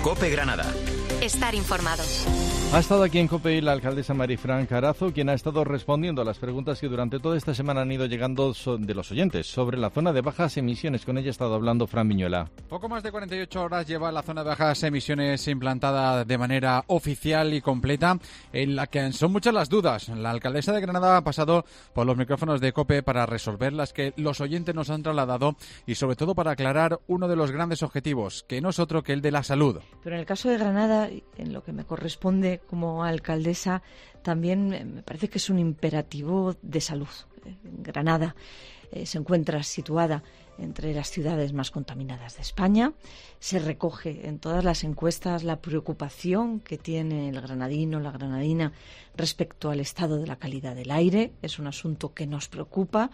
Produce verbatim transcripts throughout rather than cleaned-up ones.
COPE Granada. Estar informado. Ha estado aquí en COPE la alcaldesa Marifran Carazo, quien ha estado respondiendo a las preguntas que durante toda esta semana han ido llegando de los oyentes sobre la zona de bajas emisiones. Con ella ha estado hablando Fran Viñuela. Poco más de cuarenta y ocho horas lleva la zona de bajas emisiones implantada de manera oficial y completa, en la que son muchas las dudas. La alcaldesa de Granada ha pasado por los micrófonos de COPE para resolver las que los oyentes nos han trasladado y sobre todo para aclarar uno de los grandes objetivos, que no es otro que el de la salud. Pero en el caso de Granada, en lo que me corresponde como alcaldesa, también me parece que es un imperativo de salud. Granada eh, se encuentra situada entre las ciudades más contaminadas de España. Se recoge en todas las encuestas la preocupación que tiene el granadino, la granadina, respecto al estado de la calidad del aire. Es un asunto que nos preocupa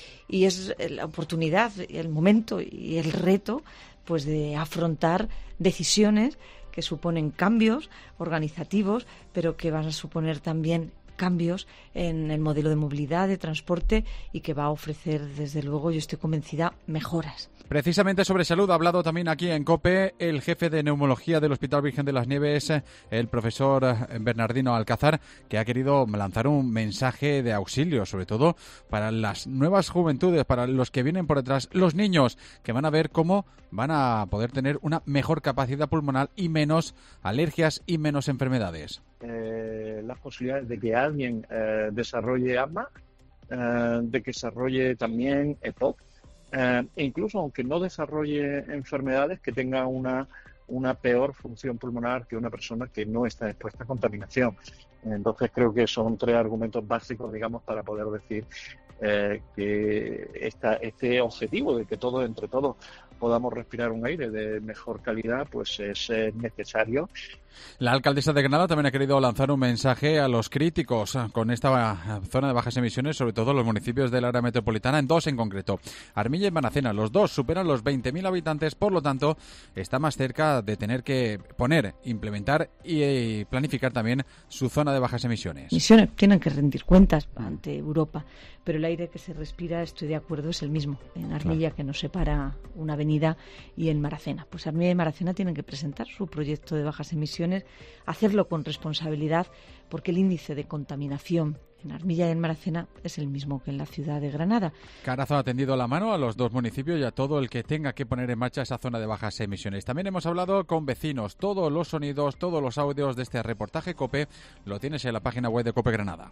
y es la oportunidad, el momento y el reto pues de afrontar decisiones que suponen cambios organizativos, pero que van a suponer también cambios en el modelo de movilidad, de transporte, y que va a ofrecer, desde luego, yo estoy convencida, mejoras. Precisamente sobre salud ha hablado también aquí en COPE el jefe de neumología del Hospital Virgen de las Nieves, el profesor Bernardino Alcázar, que ha querido lanzar un mensaje de auxilio, sobre todo para las nuevas juventudes, para los que vienen por detrás, los niños, que van a ver cómo van a poder tener una mejor capacidad pulmonar y menos alergias y menos enfermedades. Eh, las posibilidades de que alguien eh, desarrolle asma, eh, de que desarrolle también E P O C, eh, e incluso aunque no desarrolle enfermedades, que tenga una, una peor función pulmonar que una persona que no está expuesta a contaminación. Entonces creo que son tres argumentos básicos, digamos, para poder decir eh, que esta, este objetivo de que todos, entre todos, podamos respirar un aire de mejor calidad, pues es eh, necesario. La alcaldesa de Granada también ha querido lanzar un mensaje a los críticos con esta zona de bajas emisiones, sobre todo los municipios del área metropolitana, en dos en concreto, Armilla y Maracena. Los dos superan los veinte mil habitantes, por lo tanto, está más cerca de tener que poner, implementar y planificar también su zona de bajas emisiones. Emisiones tienen que rendir cuentas ante Europa, pero el aire que se respira, estoy de acuerdo, es el mismo en Armilla, claro, que nos separa una avenida, y en Maracena. Pues Armilla y Maracena tienen que presentar su proyecto de bajas emisiones, hacerlo con responsabilidad, porque el índice de contaminación en Armilla y en Maracena es el mismo que en la ciudad de Granada. Carazo ha tendido la mano a los dos municipios y a todo el que tenga que poner en marcha esa zona de bajas emisiones. También hemos hablado con vecinos. Todos los sonidos, todos los audios de este reportaje COPE lo tienes en la página web de COPE Granada.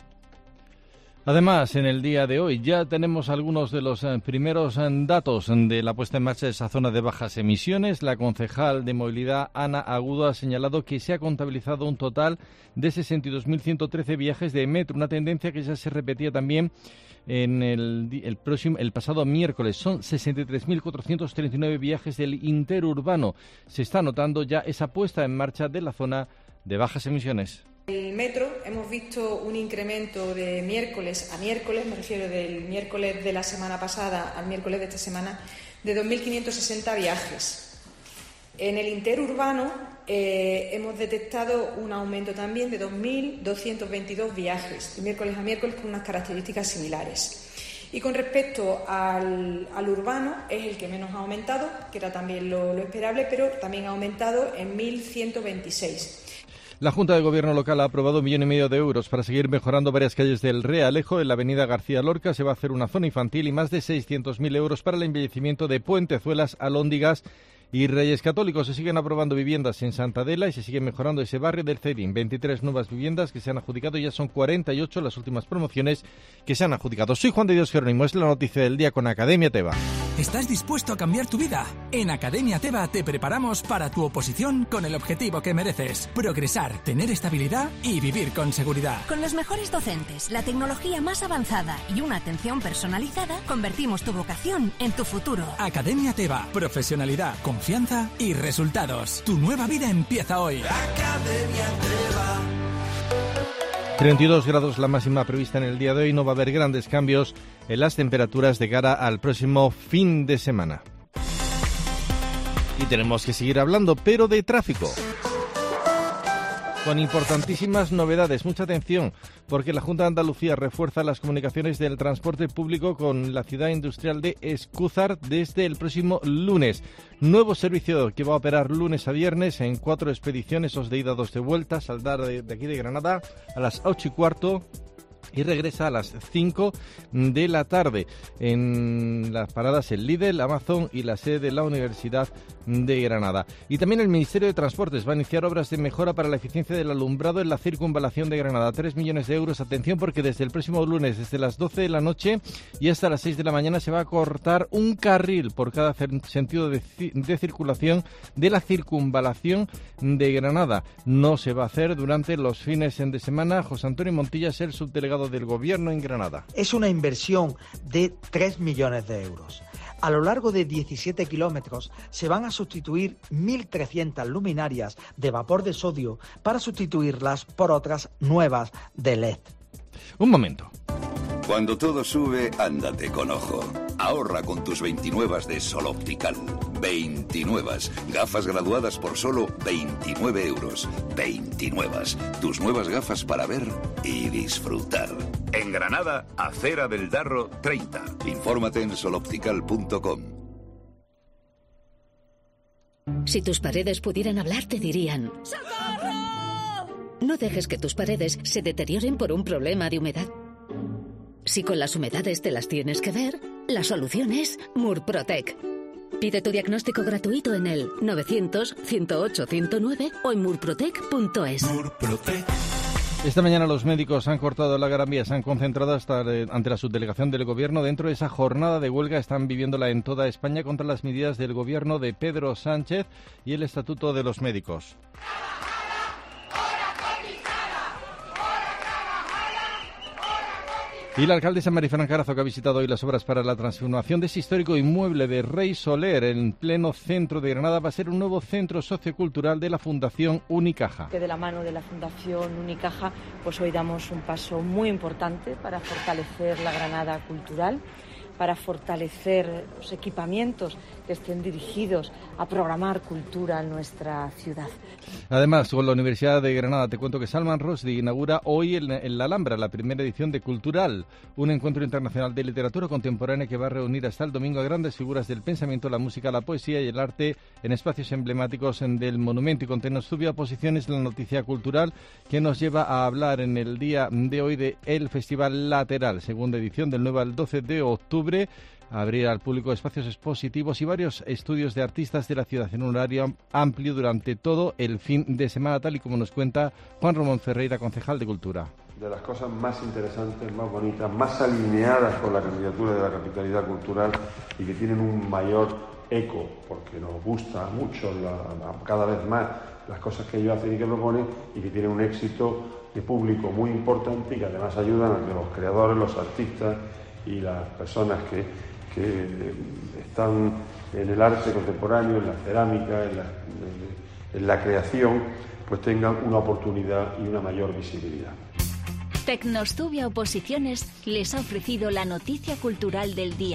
Además, en el día de hoy ya tenemos algunos de los eh, primeros eh, datos de la puesta en marcha de esa zona de bajas emisiones. La concejal de movilidad, Ana Agudo, ha señalado que se ha contabilizado un total de sesenta y dos mil ciento trece viajes de metro, una tendencia que ya se repetía también en el, el próximo el pasado miércoles. Son sesenta y tres mil cuatrocientos treinta y nueve viajes del interurbano. Se está notando ya esa puesta en marcha de la zona de bajas emisiones. El metro hemos visto un incremento de miércoles a miércoles, me refiero del miércoles de la semana pasada al miércoles de esta semana, de dos mil quinientos sesenta viajes. En el interurbano eh, hemos detectado un aumento también de dos mil doscientos veintidós viajes, de miércoles a miércoles, con unas características similares. Y con respecto al, al urbano, es el que menos ha aumentado, que era también lo, lo esperable, pero también ha aumentado en mil ciento veintiséis. La Junta de Gobierno local ha aprobado un millón y medio de euros para seguir mejorando varias calles del Realejo. En la avenida García Lorca se va a hacer una zona infantil y más de seiscientos mil euros para el embellecimiento de Puentezuelas, Alhóndigas y Reyes Católicos. Se siguen aprobando viviendas en Santa Adela y se sigue mejorando ese barrio del Cedín. veintitrés nuevas viviendas que se han adjudicado y ya son cuarenta y ocho las últimas promociones que se han adjudicado. Soy Juan de Dios Jerónimo, es la noticia del día con Academia Teva. ¿Estás dispuesto a cambiar tu vida? En Academia Teva te preparamos para tu oposición con el objetivo que mereces: progresar, tener estabilidad y vivir con seguridad. Con los mejores docentes, la tecnología más avanzada y una atención personalizada, convertimos tu vocación en tu futuro. Academia Teva, profesionalidad, confianza y resultados. Tu nueva vida empieza hoy. Academia Teva. treinta y dos grados la máxima prevista en el día de hoy. No va a haber grandes cambios en las temperaturas de cara al próximo fin de semana. Y tenemos que seguir hablando, pero de tráfico. con importantísimas novedades. Mucha atención, porque la Junta de Andalucía refuerza las comunicaciones del transporte público con la ciudad industrial de Escúzar desde el próximo lunes. Nuevo servicio que va a operar lunes a viernes en cuatro expediciones, dos de ida, dos de vuelta. Saldrá de, de aquí de Granada a las ocho y cuarto. Y regresa a las cinco de la tarde en las paradas el Lidl, Amazon y la sede de la Universidad de Granada. Y también el Ministerio de Transportes va a iniciar obras de mejora para la eficiencia del alumbrado en la circunvalación de Granada. Tres millones de euros. Atención, porque desde el próximo lunes, desde las doce de la noche y hasta las seis de la mañana, se va a cortar un carril por cada sentido de, de circulación de la circunvalación de Granada. No se va a hacer durante los fines de semana. José Antonio Montilla es el subdelegado del Gobierno en Granada. Es una inversión de tres millones de euros. A lo largo de diecisiete kilómetros se van a sustituir mil trescientas luminarias de vapor de sodio para sustituirlas por otras nuevas de L E D. Un momento. Cuando todo sube, ándate con ojo. Ahorra con tus veintinuevas de Sol Optical. veintinuevas. Gafas graduadas por solo veintinueve euros. veintinuevas. Tus nuevas gafas para ver y disfrutar. En Granada, Acera del Darro treinta. Infórmate en sol optical punto com. Si tus paredes pudieran hablar, te dirían: ¡socorro! No dejes que tus paredes se deterioren por un problema de humedad. Si con las humedades te las tienes que ver, la solución es Murprotec. Pide tu diagnóstico gratuito en el novecientos, ciento ocho, ciento nueve o en murprotec punto es. Murprotec. Esta mañana los médicos han cortado la Gran Vía, se han concentrado hasta ante la subdelegación del Gobierno. Dentro de esa jornada de huelga están viviéndola en toda España contra las medidas del Gobierno de Pedro Sánchez y el Estatuto de los Médicos. Y la alcaldesa Marifran Carazo, que ha visitado hoy las obras para la transformación de ese histórico inmueble de Rey Soler en pleno centro de Granada, va a ser un nuevo centro sociocultural de la Fundación Unicaja. Que de la mano de la Fundación Unicaja, pues hoy damos un paso muy importante para fortalecer la Granada cultural, para fortalecer los equipamientos que estén dirigidos a programar cultura en nuestra ciudad. Además, con la Universidad de Granada, te cuento que Salman Rushdie inaugura hoy en, en la Alhambra la primera edición de Cultural, un encuentro internacional de literatura contemporánea que va a reunir hasta el domingo a grandes figuras del pensamiento, la música, la poesía y el arte en espacios emblemáticos del monumento. Y contiene subia posiciones la noticia cultural que nos lleva a hablar en el día de hoy de el Festival Lateral, segunda edición del nueve al doce de octubre. Abrir al público espacios expositivos y varios estudios de artistas de la ciudad en un horario amplio durante todo el fin de semana, tal y como nos cuenta Juan Ramón Ferreira, concejal de Cultura. De las cosas más interesantes, más bonitas, más alineadas con la candidatura de la capitalidad cultural y que tienen un mayor eco, porque nos gusta mucho la, la, cada vez más las cosas que ellos hacen y que proponen, y que tienen un éxito de público muy importante y que además ayudan a que los creadores, los artistas y las personas que, que están en el arte contemporáneo, en la cerámica, en la, en la creación, pues tengan una oportunidad y una mayor visibilidad. Tecnostubia Oposiciones les ha ofrecido la noticia cultural del día.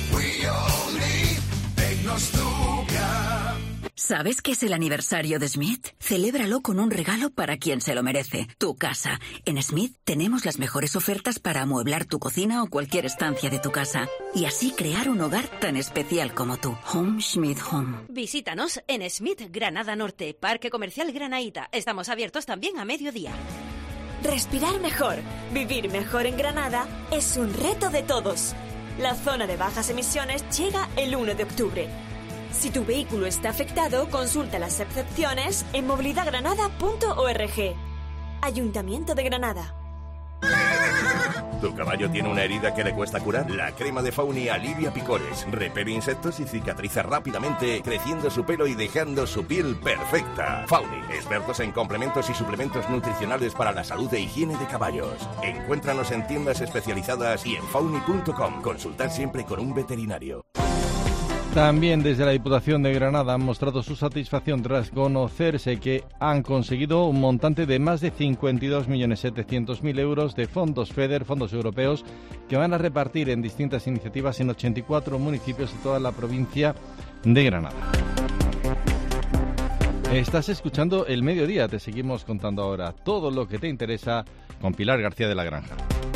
¿Sabes qué es el aniversario de Smith? Celébralo con un regalo para quien se lo merece, tu casa. En Smith tenemos las mejores ofertas para amueblar tu cocina o cualquier estancia de tu casa y así crear un hogar tan especial como tú. Home Smith Home. Visítanos en Smith Granada Norte, Parque Comercial Granaíta. Estamos abiertos también a mediodía. Respirar mejor, vivir mejor en Granada es un reto de todos. La zona de bajas emisiones llega el uno de octubre. Si tu vehículo está afectado, consulta las excepciones en movilidad granada punto org. Ayuntamiento de Granada. ¿Tu caballo tiene una herida que le cuesta curar? La crema de Fauni alivia picores, repele insectos y cicatriza rápidamente, creciendo su pelo y dejando su piel perfecta. Fauni, expertos en complementos y suplementos nutricionales para la salud e higiene de caballos. Encuéntranos en tiendas especializadas y en fauni punto com. Consultar siempre con un veterinario. También desde la Diputación de Granada han mostrado su satisfacción tras conocerse que han conseguido un montante de más de cincuenta y dos millones setecientos mil euros de fondos FEDER, fondos europeos, que van a repartir en distintas iniciativas en ochenta y cuatro municipios de toda la provincia de Granada. Estás escuchando El Mediodía. Te seguimos contando ahora todo lo que te interesa con Pilar García de la Granja.